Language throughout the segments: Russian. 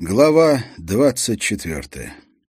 Глава 24.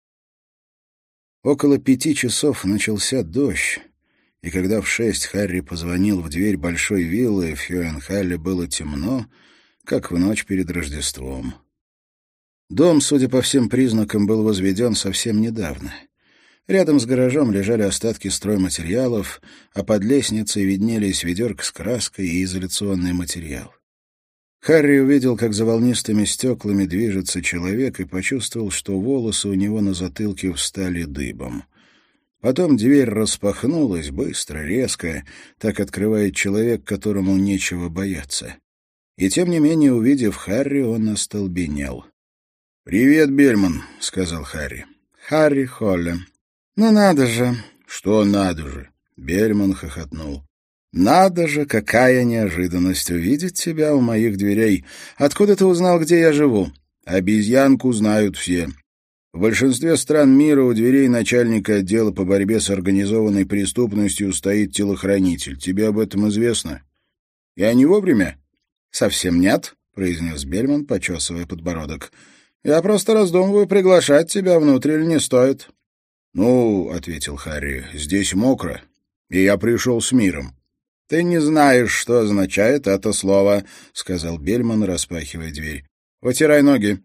Около 5 часов начался дождь, и когда в 6 Харри позвонил в дверь большой виллы, в Хьюэнхалле было темно, как в ночь перед Рождеством. Дом, судя по всем признакам, был возведен совсем недавно. Рядом с гаражом лежали остатки стройматериалов, а под лестницей виднелись ведерко с краской и изоляционный материал. Харри увидел, как за волнистыми стеклами движется человек, и почувствовал, что волосы у него на затылке встали дыбом. Потом дверь распахнулась быстро, резко, так открывает человек, которому нечего бояться. И тем не менее, увидев Харри, он остолбенел. «Привет, Бельман», — сказал Харри. «Харри Холле. Ну надо же». «Что надо же?» — Бельман хохотнул. «Надо же, какая неожиданность увидеть тебя у моих дверей. Откуда ты узнал, где я живу?» «Обезьянку знают все. В большинстве стран мира у дверей начальника отдела по борьбе с организованной преступностью стоит телохранитель. Тебе об этом известно?» «Я не вовремя?» «Совсем нет», — произнес Бельман, почесывая подбородок. «Я просто раздумываю, приглашать тебя внутрь или не стоит». «Ну, — ответил Харри, — здесь мокро, и я пришел с миром». «Ты не знаешь, что означает это слово», — сказал Бельман, распахивая дверь. «Вытирай ноги».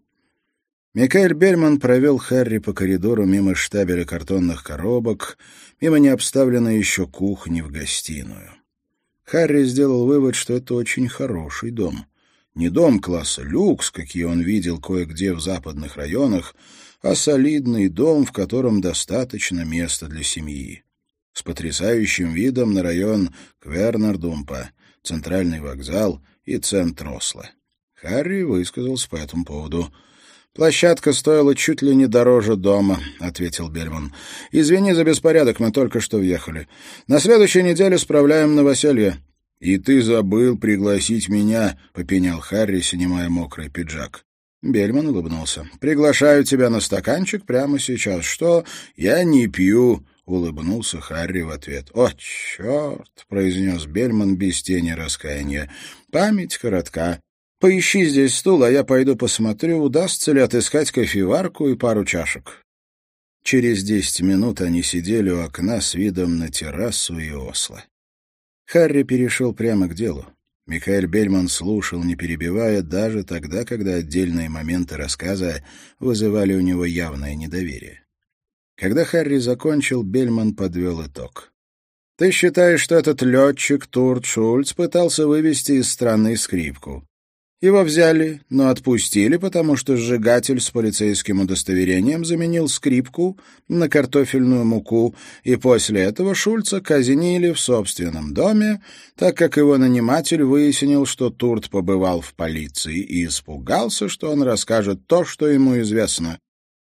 Микаэль Бельман провел Харри по коридору мимо штабеля картонных коробок, мимо необставленной еще кухни в гостиную. Харри сделал вывод, что это очень хороший дом. Не дом класса люкс, какие он видел кое-где в западных районах, а солидный дом, в котором достаточно места для семьи. С потрясающим видом на район Квернер-Думпа, центральный вокзал и центр Осло. Харри высказался по этому поводу. «Площадка стоила чуть ли не дороже дома», — ответил Бельман. «Извини за беспорядок, мы только что въехали. На следующей неделе справляем новоселье». «И ты забыл пригласить меня», — попенял Харри, снимая мокрый пиджак. Бельман улыбнулся. «Приглашаю тебя на стаканчик прямо сейчас. Что?» «Я не пью», — улыбнулся Харри в ответ. «О, черт!» — произнес Бельман без тени раскаяния. «Память коротка. Поищи здесь стул, а я пойду посмотрю, удастся ли отыскать кофеварку и пару чашек». Через 10 минут они сидели у окна с видом на террасу и Осло. Харри перешел прямо к делу. Микаэль Бельман слушал, не перебивая, даже тогда, когда отдельные моменты рассказа вызывали у него явное недоверие. Когда Харри закончил, Бельман подвел итог. «Ты считаешь, что этот летчик Турт Шульц пытался вывести из страны скрипку? Его взяли, но отпустили, потому что сжигатель с полицейским удостоверением заменил скрипку на картофельную муку, и после этого Шульца казнили в собственном доме, так как его наниматель выяснил, что Турт побывал в полиции и испугался, что он расскажет то, что ему известно».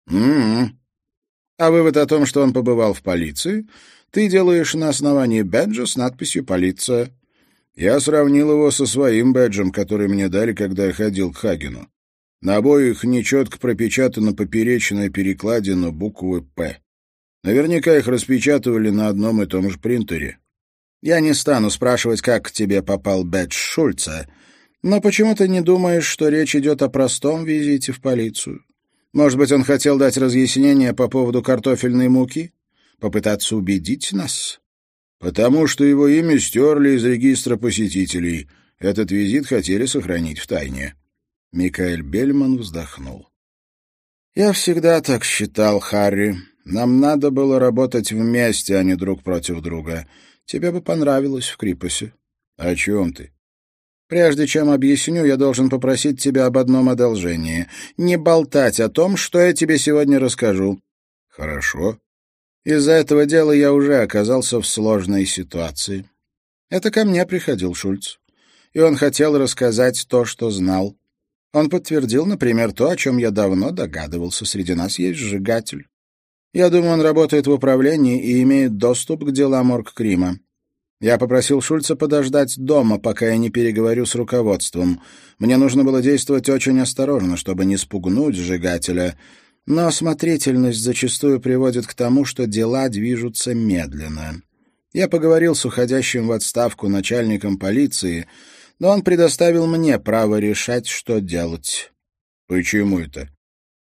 А вывод о том, что он побывал в полиции, ты делаешь на основании бэджа с надписью «Полиция». Я сравнил его со своим бэджем, который мне дали, когда я ходил к Хагену. На обоих нечетко пропечатана поперечная перекладина буквы «П». Наверняка их распечатывали на одном и том же принтере. Я не стану спрашивать, как к тебе попал бэдж Шульца, но почему ты не думаешь, что речь идет о простом визите в полицию? Может быть, он хотел дать разъяснение по поводу картофельной муки? Попытаться убедить нас? Потому что его имя стерли из регистра посетителей. Этот визит хотели сохранить в тайне. Микаэль Бельман вздохнул. «Я всегда так считал, Харри. Нам надо было работать вместе, а не друг против друга. Тебе бы понравилось в Крипосе». «О чем ты?» «Прежде чем объясню, я должен попросить тебя об одном одолжении. Не болтать о том, что я тебе сегодня расскажу». «Хорошо». «Из-за этого дела я уже оказался в сложной ситуации. Это ко мне приходил Шульц, и он хотел рассказать то, что знал. Он подтвердил, например, то, о чем я давно догадывался. Среди нас есть сжигатель. Я думаю, он работает в управлении и имеет доступ к делам оргкрима. Я попросил Шульца подождать дома, пока я не переговорю с руководством. Мне нужно было действовать очень осторожно, чтобы не спугнуть сжигателя. Но осмотрительность зачастую приводит к тому, что дела движутся медленно. Я поговорил с уходящим в отставку начальником полиции, но он предоставил мне право решать, что делать». «Почему это?»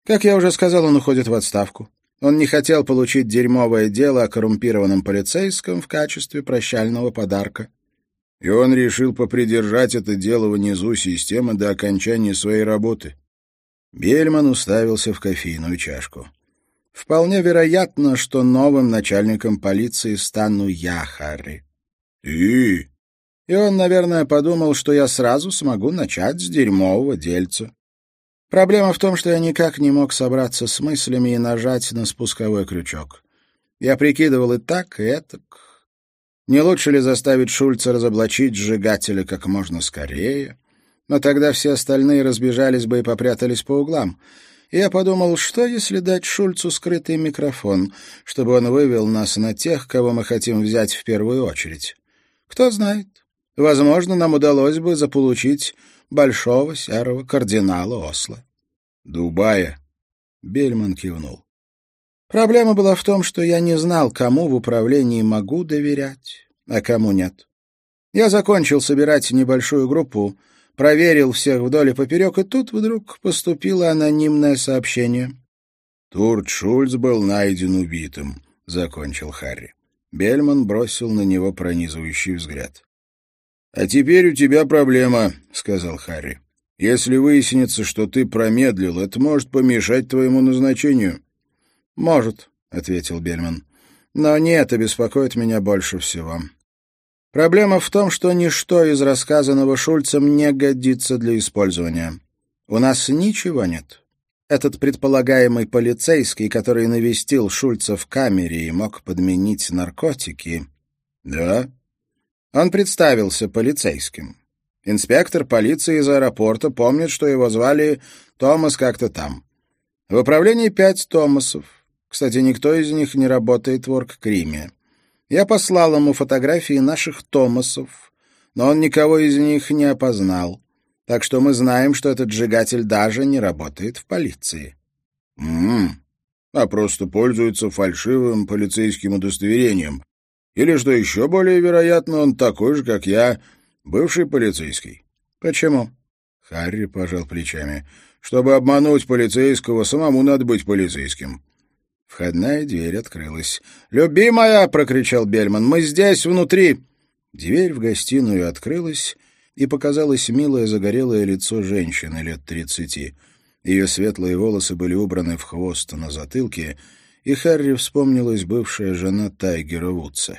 Как я уже сказал, он уходит в отставку. Он не хотел получить дерьмовое дело о коррумпированном полицейском в качестве прощального подарка. И он решил попридержать это дело внизу системы до окончания своей работы. Бельман уставился в кофейную чашку. «Вполне вероятно, что новым начальником полиции стану я, Харри». «И?» И он, наверное, подумал, что я сразу смогу начать с дерьмового дельца. Проблема в том, что я никак не мог собраться с мыслями и нажать на спусковой крючок. Я прикидывал и так, и этак. Не лучше ли заставить Шульца разоблачить сжигателя как можно скорее? Но тогда все остальные разбежались бы и попрятались по углам. И я подумал, что если дать Шульцу скрытый микрофон, чтобы он вывел нас на тех, кого мы хотим взять в первую очередь? Кто знает, возможно, нам удалось бы заполучить большого серого кардинала Осло. «Дубая?» — Бельман кивнул. Проблема была в том, что я не знал, кому в управлении могу доверять, а кому нет. Я закончил собирать небольшую группу, проверил всех вдоль и поперек, и тут вдруг поступило анонимное сообщение. «Турт Шульц был найден убитым», — закончил Харри. Бельман бросил на него пронизывающий взгляд. «А теперь у тебя проблема», — сказал Харри. «Если выяснится, что ты промедлил, это может помешать твоему назначению». «Может», — ответил Бельман. «Но не это беспокоит меня больше всего. Проблема в том, что ничто из рассказанного Шульцем не годится для использования. У нас ничего нет. Этот предполагаемый полицейский, который навестил Шульца в камере и мог подменить наркотики...» «Да?» Он представился полицейским. Инспектор полиции из аэропорта помнит, что его звали Томас как-то там. В управлении 5 Томасов. Кстати, никто из них не работает в оргкриме. Я послал ему фотографии наших Томасов, но он никого из них не опознал. Так что мы знаем, что этот сжигатель даже не работает в полиции. А просто пользуется фальшивым полицейским удостоверением. Или, что еще более вероятно, он такой же, как я, бывший полицейский. Почему? Харри пожал плечами. Чтобы обмануть полицейского, самому надо быть полицейским. Входная дверь открылась. «Любимая!» — прокричал Бельман. «Мы здесь, внутри!» Дверь в гостиную открылась, и показалось милое загорелое лицо женщины лет 30. Ее светлые волосы были убраны в хвост на затылке, и Харри вспомнилась бывшая жена Тайгера Вудса.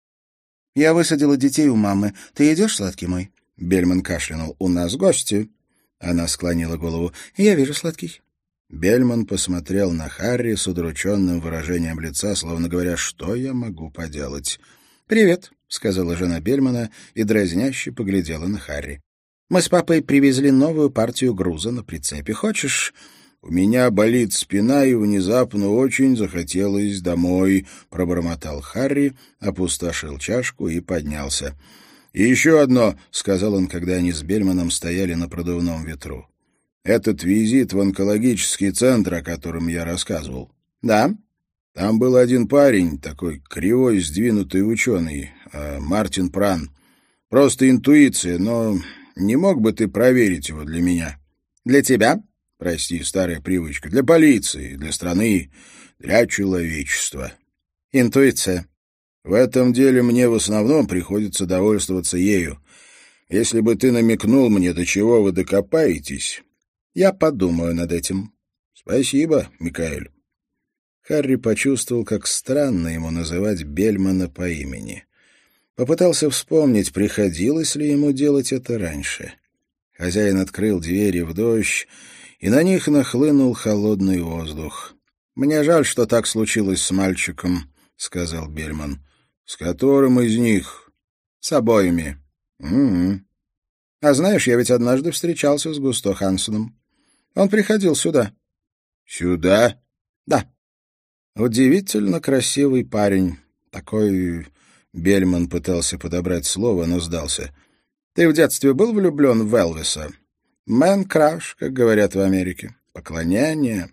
«Я высадила детей у мамы. Ты идешь, сладкий мой?» Бельман кашлянул. «У нас гости». Она склонила голову. «Я вижу, сладкий». Бельман посмотрел на Харри с удрученным выражением лица, словно говоря, что я могу поделать. «Привет», — сказала жена Бельмана и дразняще поглядела на Харри. «Мы с папой привезли новую партию груза на прицепе. Хочешь...» «У меня болит спина, и внезапно очень захотелось домой», — пробормотал Харри, опустошил чашку и поднялся. «И еще одно», — сказал он, когда они с Бельманом стояли на продувном ветру. «Этот визит в онкологический центр, о котором я рассказывал». «Да?» «Там был один парень, такой кривой, сдвинутый ученый, Мартин Пран. Просто интуиция, но не мог бы ты проверить его для меня?» «Для тебя?» «Прости, старая привычка. Для полиции, для страны, для человечества». «Интуиция». «В этом деле мне в основном приходится довольствоваться ею. Если бы ты намекнул мне, до чего вы докопаетесь...» «Я подумаю над этим». «Спасибо, Микаэль». Харри почувствовал, как странно ему называть Бельмана по имени. Попытался вспомнить, приходилось ли ему делать это раньше. Хозяин открыл двери в дождь, и на них нахлынул холодный воздух. «Мне жаль, что так случилось с мальчиком», — сказал Бельман. «С которым из них?» «С обоими». «Угу». «А знаешь, я ведь однажды встречался с Густо Хансеном. Он приходил сюда». «Сюда?» «Да». «Удивительно красивый парень. Такой...» Бельман пытался подобрать слово, но сдался. «Ты в детстве был влюблен в Элвиса?» «Мэн-краш», как говорят в Америке. Поклонение.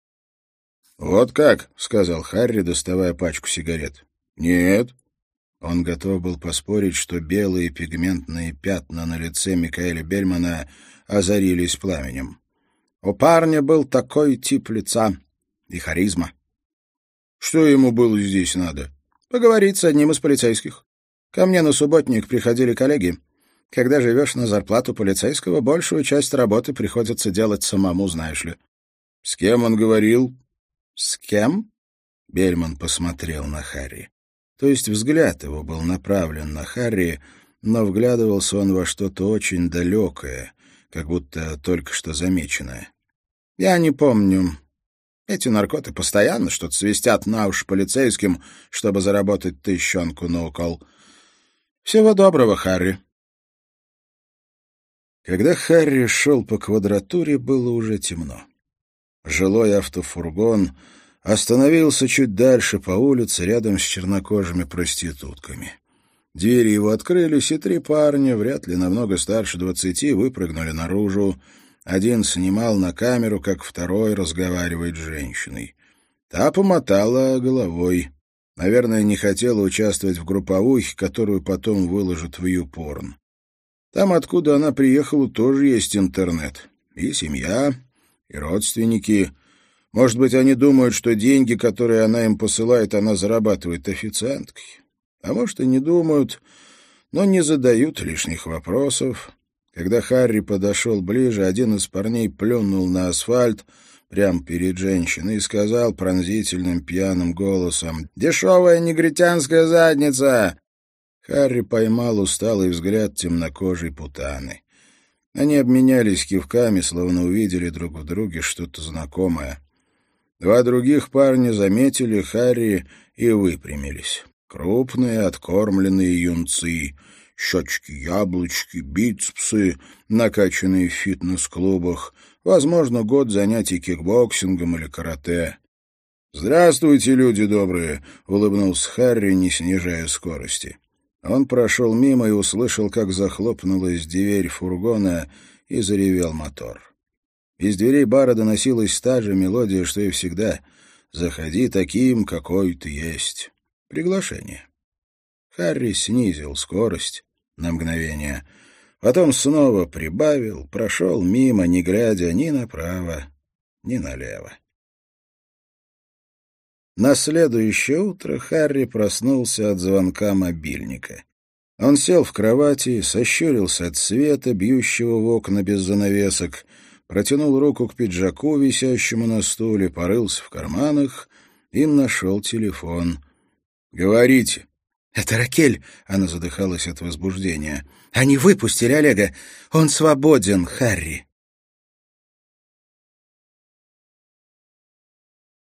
«Вот как?» — сказал Харри, доставая пачку сигарет. «Нет». Он готов был поспорить, что белые пигментные пятна на лице Микаэля Бельмана озарились пламенем. У парня был такой тип лица и харизма. Что ему было здесь надо? Поговорить с одним из полицейских. Ко мне на субботник приходили коллеги. Когда живешь на зарплату полицейского, большую часть работы приходится делать самому, знаешь ли. С кем он говорил? С кем? Бельман посмотрел на Харри. То есть взгляд его был направлен на Харри, но вглядывался он во что-то очень далекое, как будто только что замеченное. Я не помню. Эти наркоты постоянно что-то свистят на уши полицейским, чтобы заработать тыщенку на укол. Всего доброго, Харри. Когда Харри шел по квадратуре, было уже темно. Жилой автофургон остановился чуть дальше по улице, рядом с чернокожими проститутками. Двери его открылись, и 3 парня, вряд ли намного старше 20, выпрыгнули наружу. Один снимал на камеру, как второй разговаривает с женщиной. Та помотала головой. Наверное, не хотела участвовать в групповухе, которую потом выложат в YouPorn. Там, откуда она приехала, тоже есть интернет. И семья, и родственники. Может быть, они думают, что деньги, которые она им посылает, она зарабатывает официанткой. А может, и не думают, но не задают лишних вопросов. Когда Харри подошел ближе, один из парней плюнул на асфальт прямо перед женщиной и сказал пронзительным пьяным голосом: «Дешевая негритянская задница!» Харри поймал усталый взгляд темнокожей путаны. Они обменялись кивками, словно увидели друг в друге что-то знакомое. 2 других парня заметили Харри и выпрямились. Крупные, откормленные юнцы, щечки-яблочки, бицепсы, накачанные в фитнес-клубах, возможно, год занятий кикбоксингом или карате. «Здравствуйте, люди добрые!» — улыбнулся Харри, не снижая скорости. Он прошел мимо и услышал, как захлопнулась дверь фургона и заревел мотор. Из дверей бара доносилась та же мелодия, что и всегда. «Заходи таким, какой ты есть». Приглашение. Харри снизил скорость на мгновение, потом снова прибавил, прошел мимо, не глядя ни направо, ни налево. На следующее утро Харри проснулся от звонка мобильника. Он сел в кровати, сощурился от света, бьющего в окна без занавесок, протянул руку к пиджаку, висящему на стуле, порылся в карманах и нашел телефон. «Говорите». «Это Ракель», — она задыхалась от возбуждения. «Они выпустили Олега. Он свободен, Харри».